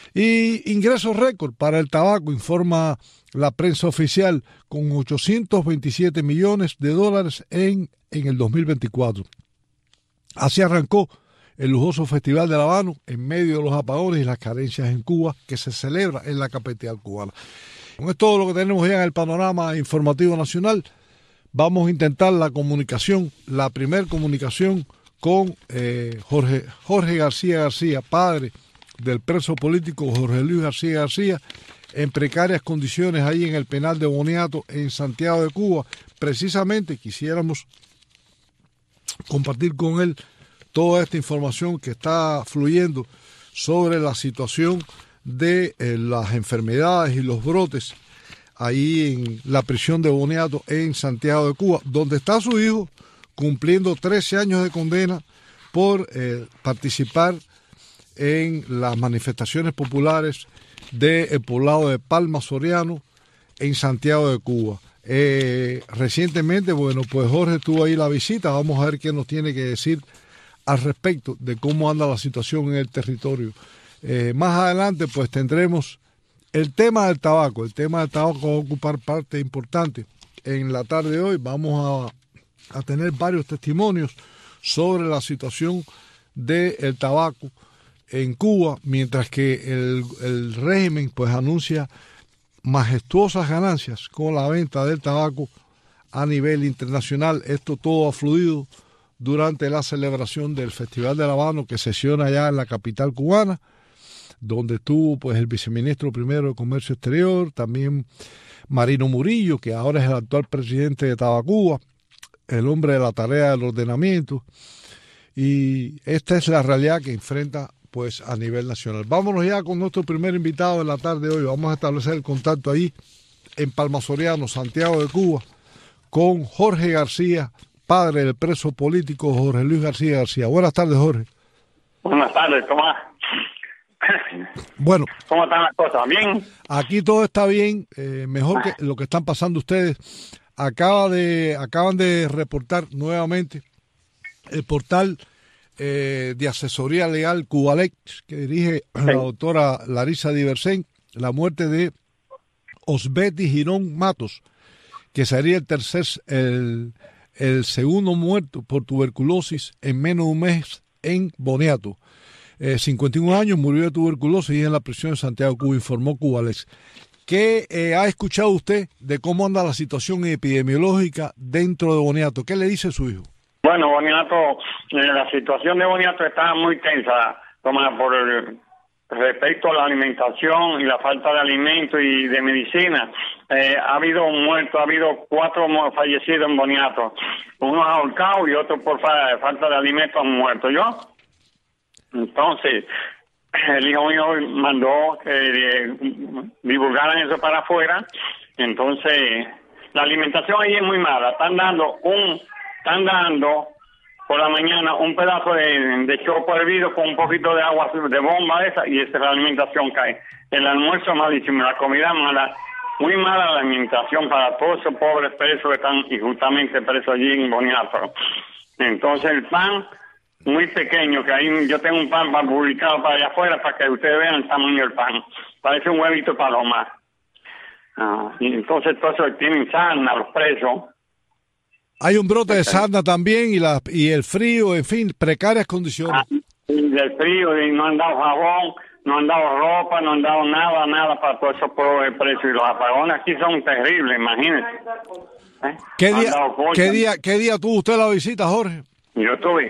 Y ingresos récord para el tabaco, informa la prensa oficial, con $827 millones en el 2024. Así arrancó el lujoso Festival del Habano en medio de los apagones y las carencias en Cuba que se celebra en la capital cubana. Con esto todo lo que tenemos ya en el panorama informativo nacional. Vamos a intentar la primer comunicación con Jorge García, padre del preso político Jorge Luis García García, en precarias condiciones ahí en el penal de Boniato, en Santiago de Cuba. Precisamente quisiéramos compartir con él toda esta información que está fluyendo sobre la situación de las enfermedades y los brotes ahí en la prisión de Boniato en Santiago de Cuba, donde está su hijo cumpliendo 13 años de condena por participar en las manifestaciones populares del poblado de Palma Soriano en Santiago de Cuba. Recientemente, bueno, pues Jorge tuvo ahí la visita. Vamos a ver qué nos tiene que decir al respecto de cómo anda la situación en el territorio. Más adelante pues tendremos el tema del tabaco. El tema del tabaco va a ocupar parte importante en la tarde de hoy. Vamos a tener varios testimonios sobre la situación del tabaco en Cuba, mientras que el régimen pues anuncia majestuosas ganancias con la venta del tabaco a nivel internacional. Esto todo ha fluido durante la celebración del Festival del Habano, que sesiona allá en la capital cubana, donde estuvo pues el viceministro primero de Comercio Exterior, también Marino Murillo, que ahora es el actual presidente de Tabacuba, el hombre de la tarea del ordenamiento, y esta es la realidad que enfrenta pues a nivel nacional. Vámonos ya con nuestro primer invitado de la tarde de hoy. Vamos a establecer el contacto ahí en Palma Soriano, Santiago de Cuba, con Jorge García, padre del preso político Jorge Luis García García. Buenas tardes, Jorge. Buenas tardes, Tomás. Bueno, ¿cómo están las cosas? ¿Bien? Aquí todo está bien, mejor que lo que están pasando ustedes. Acaban de reportar nuevamente el portal de asesoría legal Cubalex, que dirige la doctora Larisa Diversen, la muerte de Osbeti Girón Matos, que sería el segundo muerto por tuberculosis en menos de un mes en Boniato. 51 años, murió de tuberculosis y en la prisión de Santiago de Cuba, informó Cubalex. ¿Qué ha escuchado usted de cómo anda la situación epidemiológica dentro de Boniato? ¿Qué le dice su hijo? Bueno, Boniato, la situación de Boniato está muy tensa, Tomás, por respecto a la alimentación y la falta de alimentos y de medicina. Ha habido muertos, ha habido 4 fallecidos en Boniato, uno ahorcado y otro por falta de alimentos han muerto. Entonces, el hijo mío mandó que divulgaran eso para afuera. Entonces, la alimentación ahí es muy mala. Están dando por la mañana un pedazo de chopo hervido con un poquito de agua de bomba y esa la alimentación cae. El almuerzo es malísimo, la comida mala, muy mala la alimentación para todos esos pobres presos que están injustamente presos allí en Boniato. Entonces el pan muy pequeño, que ahí yo tengo un pan publicado para allá afuera para que ustedes vean el tamaño del pan. Parece un huevito de paloma. Y entonces todo eso tienen sarna los presos. Hay un brote de sarna también y el frío, en fin, precarias condiciones. Del frío, y no han dado jabón, no han dado ropa, no han dado nada para todos esos pobres presos. Y los apagones aquí son terribles, imagínense. ¿Qué día tuvo usted la visita, Jorge? Yo tuve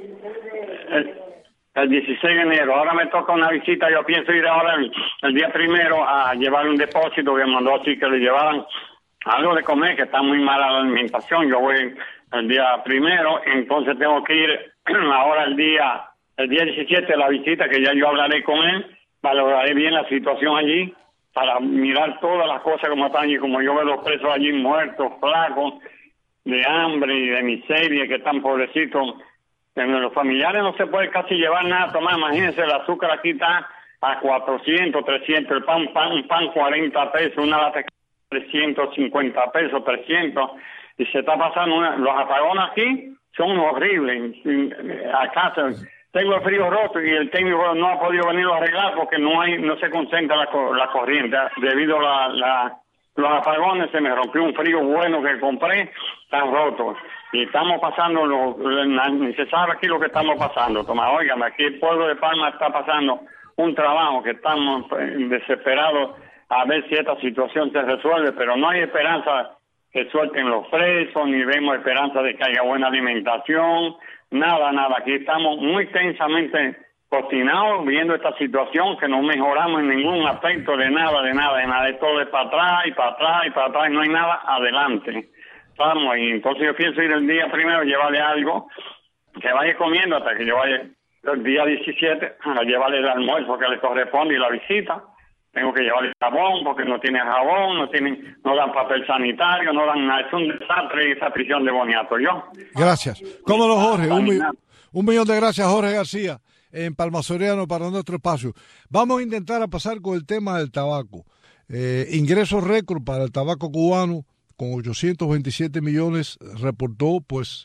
el 16 de enero. Ahora me toca una visita. Yo pienso ir ahora el día primero a llevar un depósito que mandó así que le llevaran algo de comer, que está muy mala la alimentación. Yo voy el día primero, entonces tengo que ir ahora el día 17 a la visita, que ya yo hablaré con él, valoraré bien la situación allí, para mirar todas las cosas como están allí, como yo veo los presos allí muertos, flacos, de hambre y de miseria, que están pobrecitos. Los familiares no se puede casi llevar nada, Tomás. Imagínense, el azúcar aquí está a 400, 300, el pan 40 pesos, una lata 350 pesos, 300, y se está pasando los apagones aquí son horribles. Acá tengo el frío roto y el técnico no ha podido venir a arreglar porque no se concentra la corriente debido a los apagones. Se me rompió un frío bueno que compré, está roto. Y estamos pasando, ni se sabe aquí lo que estamos pasando, Tomás. Óigame, aquí el pueblo de Palma está pasando un trabajo que estamos desesperados a ver si esta situación se resuelve, pero no hay esperanza que suelten los presos, ni vemos esperanza de que haya buena alimentación, nada. Aquí estamos muy tensamente cocinados viendo esta situación que no mejoramos en ningún aspecto de nada, todo es para atrás y para atrás y para atrás, y no hay nada adelante. Vamos, y entonces yo pienso ir el día primero, llevarle algo, que vaya comiendo hasta que yo vaya el día 17 a llevarle el almuerzo que le corresponde y la visita. Tengo que llevarle jabón porque no tiene jabón, no dan papel sanitario, no dan nada. Es un desastre esa prisión de Boniato. Gracias. ¿Cómo no, Jorge? Un millón de gracias, Jorge García, en Palma Soriano, para nuestro espacio. Vamos a intentar pasar con el tema del tabaco. Ingresos récord para el tabaco cubano, con 827 millones, reportó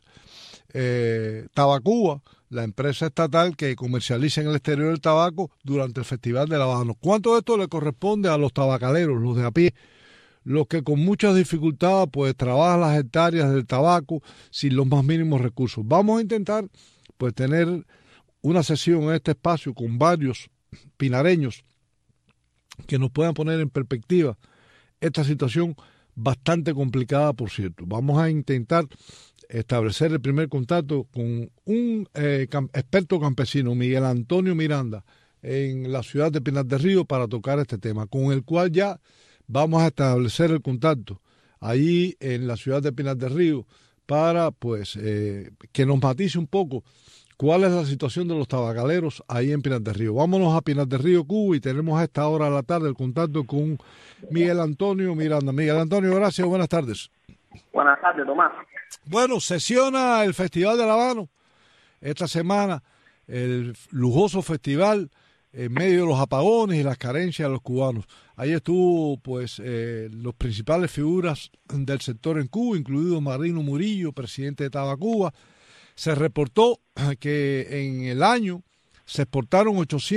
Tabacuba, la empresa estatal que comercializa en el exterior el tabaco durante el Festival del Habano. ¿Cuánto de esto le corresponde a los tabacaleros, los de a pie, los que con muchas dificultades trabajan las hectáreas del tabaco sin los más mínimos recursos? Vamos a intentar tener una sesión en este espacio con varios pinareños que nos puedan poner en perspectiva esta situación bastante complicada, por cierto. Vamos a intentar establecer el primer contacto con un experto campesino, Miguel Antonio Miranda, en la ciudad de Pinar del Río, para tocar este tema, con el cual ya vamos a establecer el contacto ahí en la ciudad de Pinar del Río para que nos matice un poco cuál es la situación de los tabacaleros ahí en Pinar del Río. Vámonos a Pinar del Río, Cuba, y tenemos a esta hora de la tarde el contacto con Miguel Antonio Miranda. Miguel Antonio, gracias, buenas tardes. Buenas tardes, Tomás. Bueno, sesiona el Festival del Habano esta semana, el lujoso festival en medio de los apagones y las carencias de los cubanos. Ahí estuvo los principales figuras del sector en Cuba, incluido Marino Murillo, presidente de Tabacuba. Se reportó que en el año se exportaron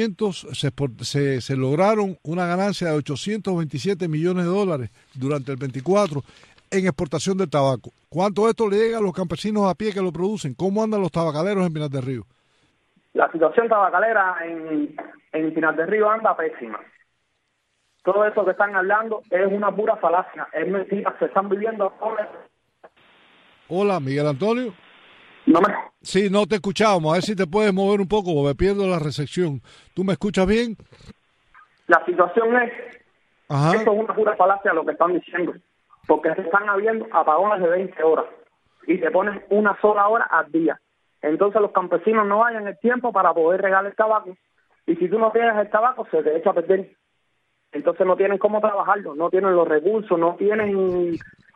se lograron una ganancia de 827 millones de dólares durante el 24 en exportación del tabaco. ¿Cuánto esto le llega a los campesinos a pie que lo producen? ¿Cómo andan los tabacaleros en Pinar del Río? La situación tabacalera en Pinar del Río anda pésima. Todo eso que están hablando es una pura falacia, es mentira, se están viviendo ahora. Hola, Miguel Antonio. No. Sí, no te escuchábamos. A ver si te puedes mover un poco porque me pierdo la recepción. ¿Tú me escuchas bien? La situación es, eso es una pura falacia lo que están diciendo, porque se están habiendo apagones de 20 horas y te ponen una sola hora al día. Entonces los campesinos no hayan el tiempo para poder regar el tabaco, y si tú no tienes el tabaco se te echa a perder. Entonces no tienen cómo trabajarlo, no tienen los recursos, no tienen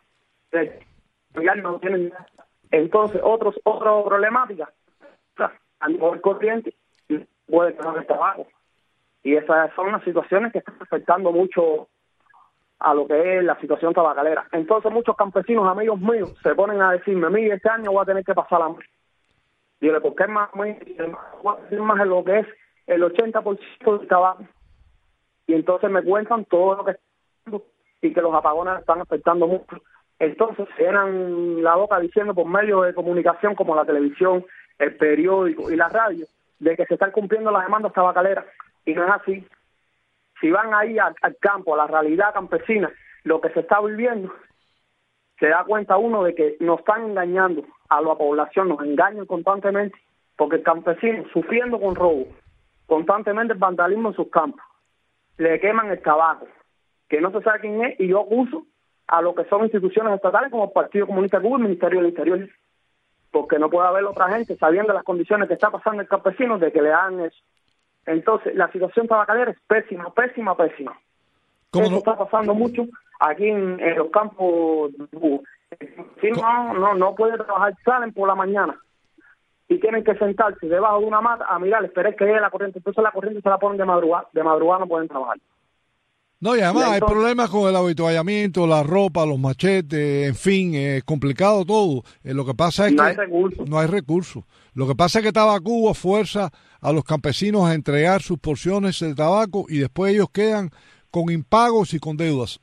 nada. Entonces, otra problemática, a nivel corriente, puede tener el trabajo. Y esas son las situaciones que están afectando mucho a lo que es la situación tabacalera. Entonces, muchos campesinos, amigos míos, se ponen a decirme, mire, este año voy a tener que pasar hambre. Dile, ¿por qué más en lo que es el 80% del tabaco? Y entonces me cuentan todo lo que está pasando y que los apagones están afectando mucho. Entonces se llenan la boca diciendo por medios de comunicación como la televisión, el periódico y la radio, de que se están cumpliendo las demandas tabacaleras, y no es así. Si van ahí al campo, a la realidad campesina, lo que se está viviendo, se da cuenta uno de que nos están engañando a la población, nos engañan constantemente, porque el campesino, sufriendo con robo, constantemente el vandalismo en sus campos, le queman el tabaco, que no se sabe quién es, y yo acuso a lo que son instituciones estatales como el Partido Comunista de Cuba y el Ministerio del Interior, porque no puede haber otra gente sabiendo las condiciones que está pasando el campesino de que le hagan eso. Entonces la situación tabacalera es pésima. Eso está pasando mucho aquí en los campos de Cuba. Si no puede trabajar, salen por la mañana y tienen que sentarse debajo de una mata a mirar, esperar que llegue la corriente. Entonces la corriente se la ponen de madrugada no pueden trabajar. No, y además hay problemas con el avituallamiento, la ropa, los machetes, en fin, es complicado todo. Lo que pasa es que no hay recursos. Lo que pasa es que Tabacuba fuerza a los campesinos a entregar sus porciones de tabaco y después ellos quedan con impagos y con deudas.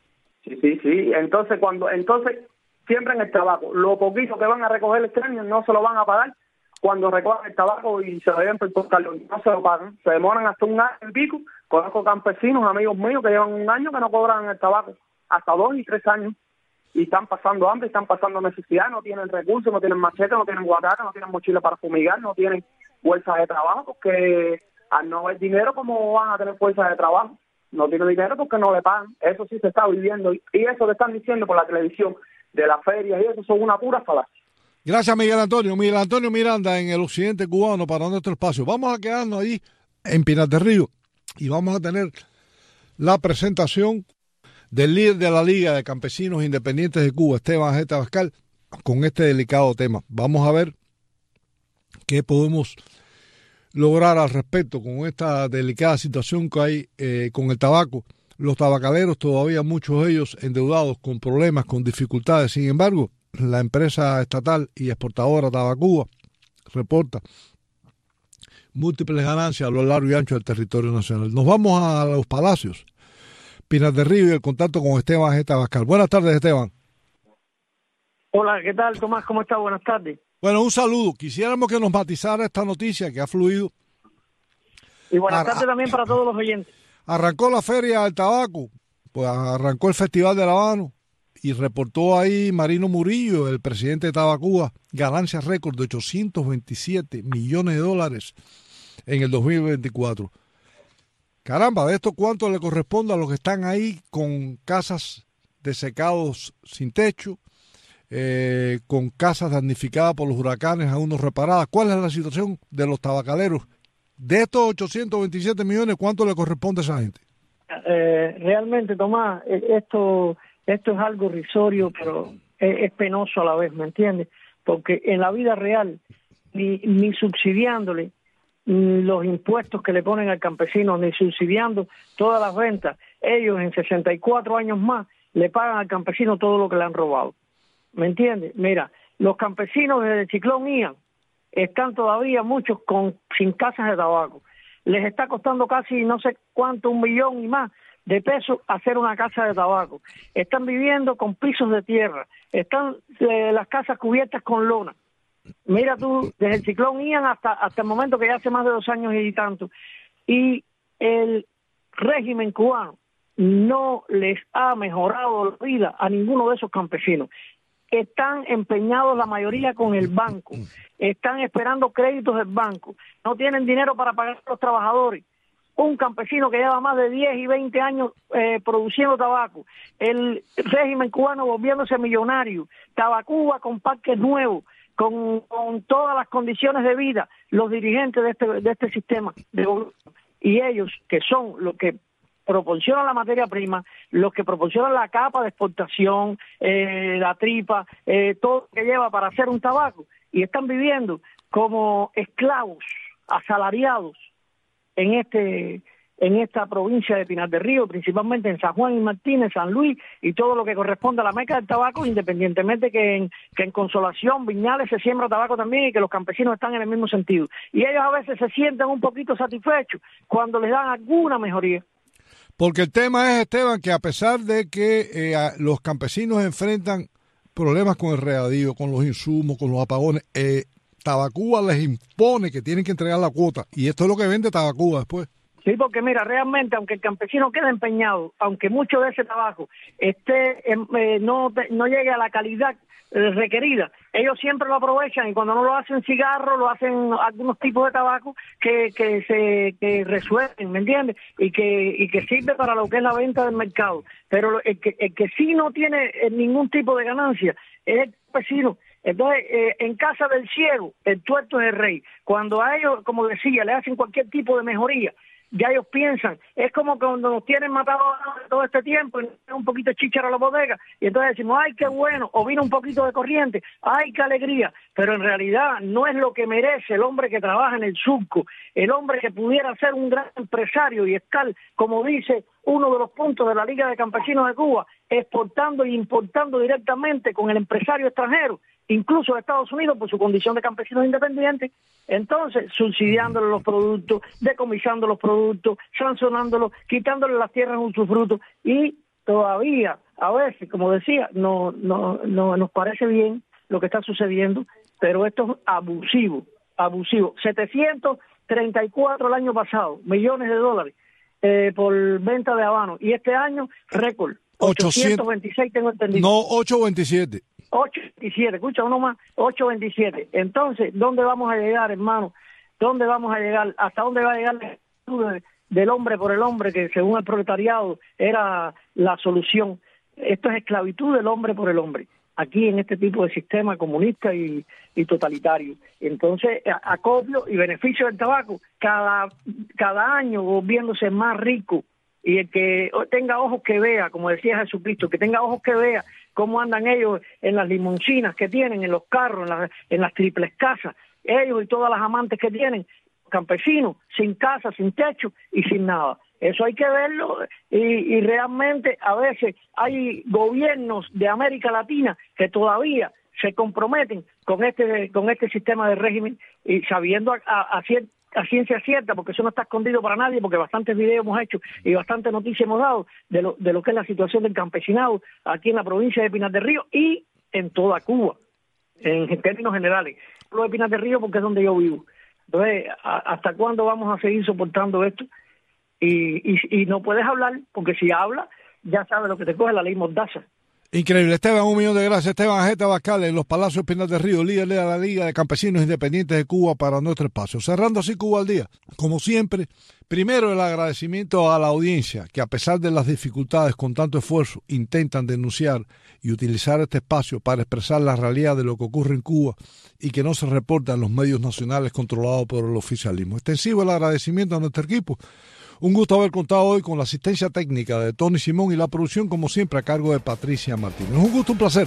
Sí. Entonces siembran el tabaco. Lo poquito que van a recoger este año no se lo van a pagar cuando recojan el tabaco y se lo lleven por portarlo. No se lo pagan. Se demoran hasta un año y pico. Conozco campesinos, amigos míos, que llevan un año que no cobran el tabaco. Hasta 2 y 3 años. Y están pasando hambre, están pasando necesidad, no tienen recursos, no tienen machete, no tienen guataca, no tienen mochila para fumigar, no tienen fuerzas de trabajo, porque al no haber dinero, ¿cómo van a tener fuerzas de trabajo? No tienen dinero porque no le pagan. Eso sí se está viviendo. Y eso que están diciendo por la televisión de las ferias y eso son una pura falacia. Gracias, Miguel Antonio. Miguel Antonio Miranda en el occidente cubano para nuestro espacio. Vamos a quedarnos ahí en Pinar del Río y vamos a tener la presentación del líder de la Liga de Campesinos Independientes de Cuba, Esteban Jeta Abascal, con este delicado tema. Vamos a ver qué podemos lograr al respecto con esta delicada situación que hay con el tabaco. Los tabacaleros, todavía muchos de ellos endeudados, con problemas, con dificultades. Sin embargo, la empresa estatal y exportadora Tabacuba reporta múltiples ganancias a lo largo y ancho del territorio nacional. Nos vamos a los Palacios, Pinar del Río, y el contacto con Esteban Jeta Abascal. Buenas tardes, Esteban. Hola, ¿qué tal, Tomás? ¿Cómo estás? Buenas tardes. Bueno, un saludo. Quisiéramos que nos matizara esta noticia que ha fluido. Y buenas tardes también para todos los oyentes. Arrancó la Feria del Tabaco, pues arrancó el Festival de La Habana y reportó ahí Marino Murillo, el presidente de Tabacuba, ganancias récord de $827 millones en el 2024. Caramba, de esto cuánto le corresponde a los que están ahí con casas de secados sin techo, con casas damnificadas por los huracanes, aún no reparadas. ¿Cuál es la situación de los tabacaleros? De estos 827 millones, ¿cuánto le corresponde a esa gente? Realmente, Tomás, esto es algo irrisorio, pero es penoso a la vez, ¿me entiendes? Porque en la vida real, ni subsidiándole los impuestos que le ponen al campesino, ni subsidiando todas las ventas, ellos en 64 años más le pagan al campesino todo lo que le han robado. ¿Me entiendes? Mira, los campesinos desde el ciclón Ian están todavía muchos sin casas de tabaco. Les está costando casi no sé cuánto, 1 millón y más de pesos hacer una casa de tabaco. Están viviendo con pisos de tierra. Están las casas cubiertas con lona. Mira tú, desde el ciclón Ian hasta el momento, que ya hace más de 2 años y tanto. Y el régimen cubano no les ha mejorado la vida a ninguno de esos campesinos. Están empeñados la mayoría con el banco, están esperando créditos del banco, no tienen dinero para pagar a los trabajadores. Un campesino que lleva más de 10 y 20 años produciendo tabaco, el régimen cubano volviéndose millonario, Tabacuba con parques nuevos, con todas las condiciones de vida, los dirigentes de este sistema de gobierno, y ellos, que son los que proporcionan la materia prima, los que proporcionan la capa de exportación, la tripa, todo lo que lleva para hacer un tabaco, y están viviendo como esclavos, asalariados en esta provincia de Pinar del Río, principalmente en San Juan y Martínez, San Luis y todo lo que corresponde a la meca del tabaco, independientemente que en Consolación, Viñales se siembra tabaco también y que los campesinos están en el mismo sentido. Y ellos a veces se sienten un poquito satisfechos cuando les dan alguna mejoría. Porque el tema es, Esteban, que a pesar de que los campesinos enfrentan problemas con el regadío, con los insumos, con los apagones, Tabacuba les impone que tienen que entregar la cuota, y esto es lo que vende Tabacuba después. Sí, porque mira, realmente, aunque el campesino quede empeñado, aunque mucho de ese trabajo no llegue a la calidad requerida, ellos siempre lo aprovechan, y cuando no lo hacen cigarro, lo hacen algunos tipos de tabaco que resuelven, ¿me entiendes? Y que sirve para lo que es la venta del mercado. Pero el que sí no tiene ningún tipo de ganancia es el campesino. Entonces, en casa del ciego, el tuerto es el rey. Cuando a ellos, como decía, le hacen cualquier tipo de mejoría, ya ellos piensan, es como cuando nos tienen matado todo este tiempo y nos tienen un poquito de chícharo a la bodega y entonces decimos, ay, qué bueno, o vino un poquito de corriente, ay, qué alegría, pero en realidad no es lo que merece el hombre que trabaja en el surco, el hombre que pudiera ser un gran empresario y estar, como dice uno de los puntos de la Liga de Campesinos de Cuba, exportando e importando directamente con el empresario extranjero, incluso de Estados Unidos por su condición de campesinos independientes, entonces subsidiándole los productos, decomisando los productos, sancionándolos, quitándole las tierras en usufructo y todavía a veces, como decía, no nos parece bien lo que está sucediendo, pero esto es abusivo. 734 el año pasado, millones de dólares por venta de habano y este año récord. 826 tengo entendido. No, 827. 827, escucha uno más, 827. Entonces, ¿dónde vamos a llegar, hermano? ¿Dónde vamos a llegar? ¿Hasta dónde va a llegar la actitud del hombre por el hombre, que según el proletariado era la solución? Esto es esclavitud del hombre por el hombre, aquí en este tipo de sistema comunista y totalitario. Entonces, acopio y beneficio del tabaco, cada año volviéndose más rico, y el que tenga ojos que vea, como decía Jesucristo, que tenga ojos que vea cómo andan ellos en las limusinas que tienen, en los carros, en las triples casas, ellos y todas las amantes que tienen, campesinos, sin casa, sin techo y sin nada. Eso hay que verlo y realmente a veces hay gobiernos de América Latina que todavía se comprometen con este sistema de régimen y sabiendo a ciencia cierta, porque eso no está escondido para nadie, porque bastantes videos hemos hecho y bastantes noticias hemos dado de lo que es la situación del campesinado aquí en la provincia de Pinar del Río y en toda Cuba, en términos generales. Hablo de Pinar del Río porque es donde yo vivo. Entonces, ¿hasta cuándo vamos a seguir soportando esto? Y no puedes hablar, porque si hablas, ya sabes lo que te coge la ley Mordaza. Increíble. Esteban, 1.000.000 de gracias. Esteban Ajeta Bascal en los Palacios Pinar del Río, líder de la Liga de Campesinos Independientes de Cuba para nuestro espacio. Cerrando así Cuba al Día. Como siempre, primero el agradecimiento a la audiencia que a pesar de las dificultades con tanto esfuerzo intentan denunciar y utilizar este espacio para expresar la realidad de lo que ocurre en Cuba y que no se reporta en los medios nacionales controlados por el oficialismo. Extensivo el agradecimiento a nuestro equipo. Un gusto haber contado hoy con la asistencia técnica de Tony Simón y la producción, como siempre, a cargo de Patricia Martínez. Un gusto, un placer.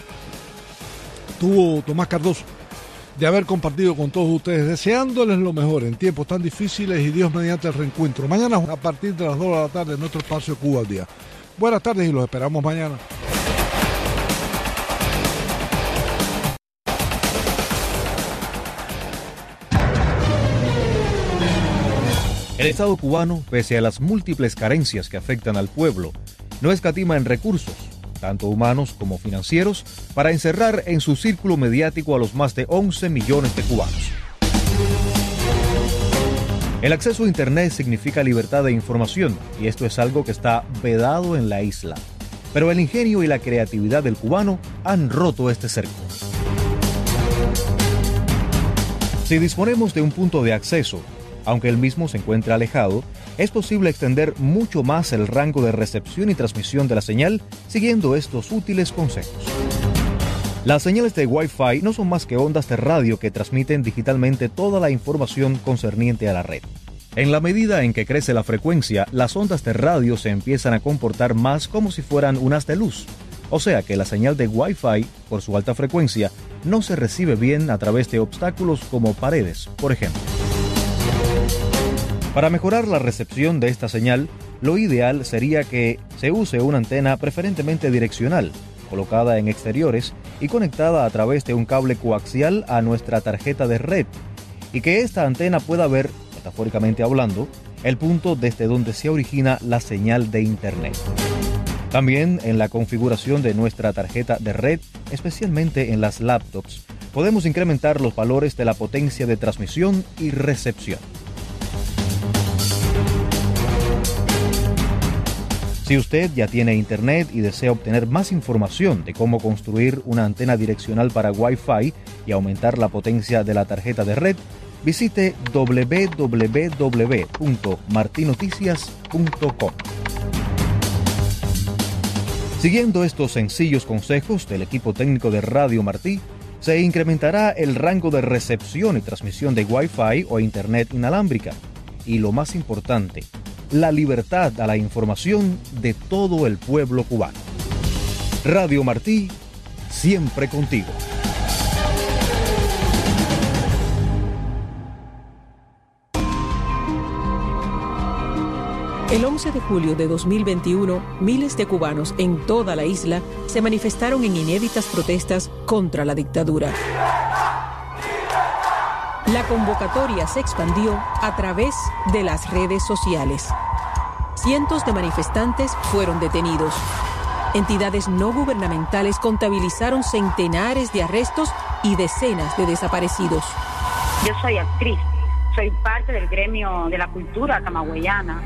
Tuvo Tomás Cardoso de haber compartido con todos ustedes, deseándoles lo mejor en tiempos tan difíciles y Dios mediante el reencuentro. Mañana a partir de las 2 de la tarde en nuestro espacio Cuba al Día. Buenas tardes y los esperamos mañana. El Estado cubano, pese a las múltiples carencias que afectan al pueblo, no escatima en recursos, tanto humanos como financieros, para encerrar en su círculo mediático a los más de 11 millones de cubanos. El acceso a Internet significa libertad de información, y esto es algo que está vedado en la isla. Pero el ingenio y la creatividad del cubano han roto este cerco. Si disponemos de un punto de acceso, aunque el mismo se encuentre alejado, es posible extender mucho más el rango de recepción y transmisión de la señal siguiendo estos útiles consejos. Las señales de Wi-Fi no son más que ondas de radio que transmiten digitalmente toda la información concerniente a la red. En la medida en que crece la frecuencia, las ondas de radio se empiezan a comportar más como si fueran un haz de luz. O sea que la señal de Wi-Fi, por su alta frecuencia, no se recibe bien a través de obstáculos como paredes, por ejemplo. Para mejorar la recepción de esta señal, lo ideal sería que se use una antena preferentemente direccional, colocada en exteriores y conectada a través de un cable coaxial a nuestra tarjeta de red, y que esta antena pueda ver, metafóricamente hablando, el punto desde donde se origina la señal de Internet. También en la configuración de nuestra tarjeta de red, especialmente en las laptops, podemos incrementar los valores de la potencia de transmisión y recepción. Si usted ya tiene Internet y desea obtener más información de cómo construir una antena direccional para Wi-Fi y aumentar la potencia de la tarjeta de red, visite www.martinoticias.com. Siguiendo estos sencillos consejos del equipo técnico de Radio Martí, se incrementará el rango de recepción y transmisión de Wi-Fi o Internet inalámbrica. Y lo más importante, la libertad a la información de todo el pueblo cubano. Radio Martí, siempre contigo. El 11 de julio de 2021, miles de cubanos en toda la isla se manifestaron en inéditas protestas contra la dictadura. La convocatoria se expandió a través de las redes sociales. Cientos de manifestantes fueron detenidos. Entidades no gubernamentales contabilizaron centenares de arrestos y decenas de desaparecidos. Yo soy actriz, soy parte del gremio de la cultura camagüeyana.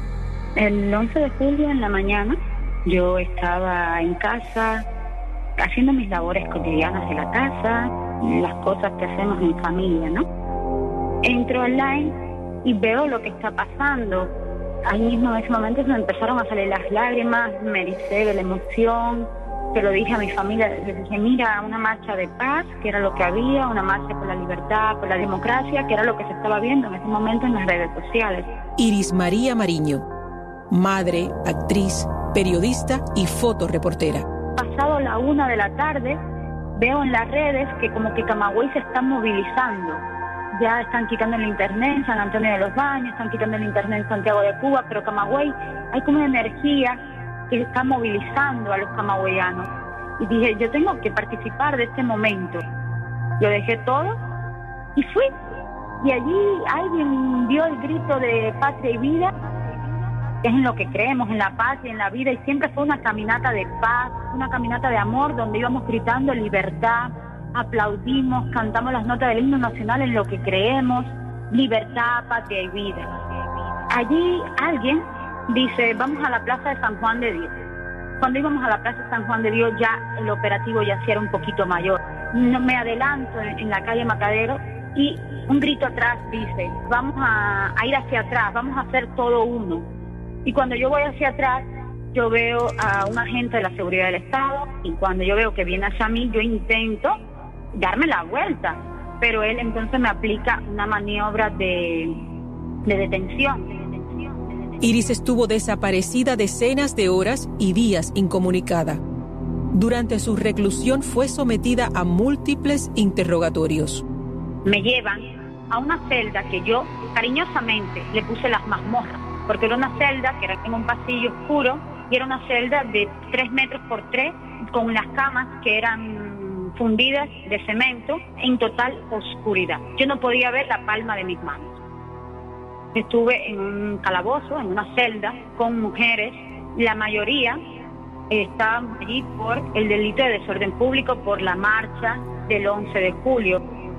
El 11 de julio en la mañana yo estaba en casa haciendo mis labores cotidianas de la casa, las cosas que hacemos en familia, ¿no? Entro online y veo lo que está pasando. Ahí mismo en ese momento se me empezaron a salir las lágrimas, me ericé de la emoción, se lo dije a mi familia, les dije, mira, una marcha de paz, que era lo que había, una marcha por la libertad, por la democracia, que era lo que se estaba viendo en ese momento en las redes sociales. Iris María Mariño, madre, actriz, periodista y fotoreportera. Pasado la 1 de la tarde, veo en las redes que como que Camagüey se está movilizando. Ya están quitando el internet en San Antonio de los Baños, están quitando el internet en Santiago de Cuba, pero Camagüey, hay como una energía que está movilizando a los camagüeyanos. Y dije, yo tengo que participar de este momento. Lo dejé todo y fui. Y allí alguien dio el grito de patria y vida, que es en lo que creemos, en la paz y en la vida, y siempre fue una caminata de paz, una caminata de amor, donde íbamos gritando libertad, aplaudimos, cantamos las notas del himno nacional en lo que creemos, libertad, patria y vida. Allí alguien dice, vamos a la Plaza de San Juan de Dios. Cuando íbamos a la Plaza de San Juan de Dios ya el operativo ya sí era un poquito mayor. No, me adelanto en la calle Macadero y un grito atrás dice, vamos a ir hacia atrás, vamos a hacer todo uno. Y cuando yo voy hacia atrás, yo veo a un agente de la seguridad del Estado, y cuando yo veo que viene hacia mí, yo intento darme la vuelta, pero él entonces me aplica una maniobra de detención. Iris estuvo desaparecida decenas de horas y días incomunicada. Durante su reclusión fue sometida a múltiples interrogatorios. Me llevan a una celda que yo cariñosamente le puse las mazmorras, porque era una celda que era en un pasillo oscuro y era una celda de 3 metros por 3 con las camas que eran fundidas de cemento en total oscuridad. Yo no podía ver la palma de mis manos. Estuve en un calabozo, en una celda con mujeres, la mayoría estaban allí por el delito de desorden público, por la marcha del 11 de julio.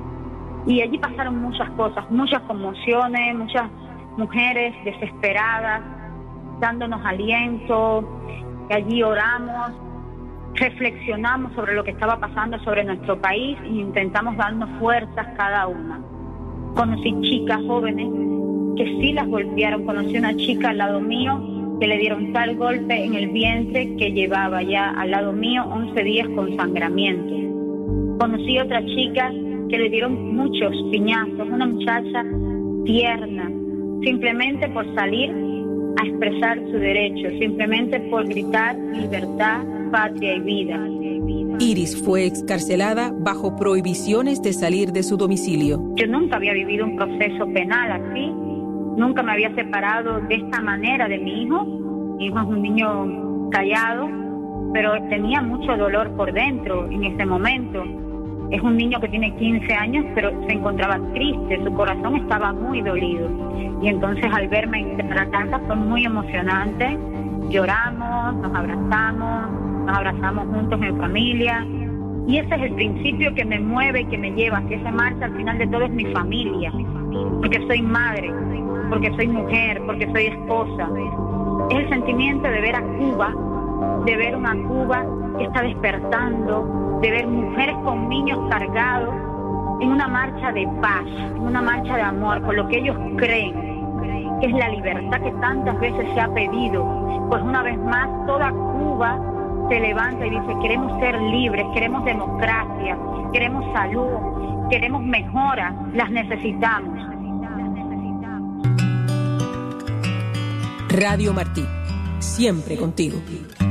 Y allí pasaron muchas cosas, muchas conmociones, muchas mujeres desesperadas, dándonos aliento. Allí oramos, reflexionamos sobre lo que estaba pasando sobre nuestro país e intentamos darnos fuerzas cada una. Conocí chicas jóvenes que sí las golpearon. Conocí una chica al lado mío que le dieron tal golpe en el vientre que llevaba ya al lado mío 11 días con sangramiento. Conocí otra chica que le dieron muchos piñazos, una muchacha tierna, simplemente por salir a expresar su derecho, simplemente por gritar libertad, patria y vida. Iris fue excarcelada bajo prohibiciones de salir de su domicilio. Yo nunca había vivido un proceso penal así, nunca me había separado de esta manera de mi hijo. Mi hijo es un niño callado, pero tenía mucho dolor por dentro en ese momento. Es un niño que tiene 15 años, pero se encontraba triste, su corazón estaba muy dolido. Y entonces al verme en la casa fue muy emocionante. Lloramos, nos abrazamos juntos en familia. Y ese es el principio que me mueve y que me lleva hacia esa marcha. Al final de todo es mi familia, porque soy madre, porque soy mujer, porque soy esposa. Es el sentimiento de ver a Cuba, de ver una Cuba que está despertando, de ver mujeres con niños cargados en una marcha de paz, en una marcha de amor, por lo que ellos creen, que es la libertad que tantas veces se ha pedido. Pues una vez más toda Cuba se levanta y dice, queremos ser libres, queremos democracia, queremos salud, queremos mejoras, las necesitamos. Radio Martí, siempre contigo.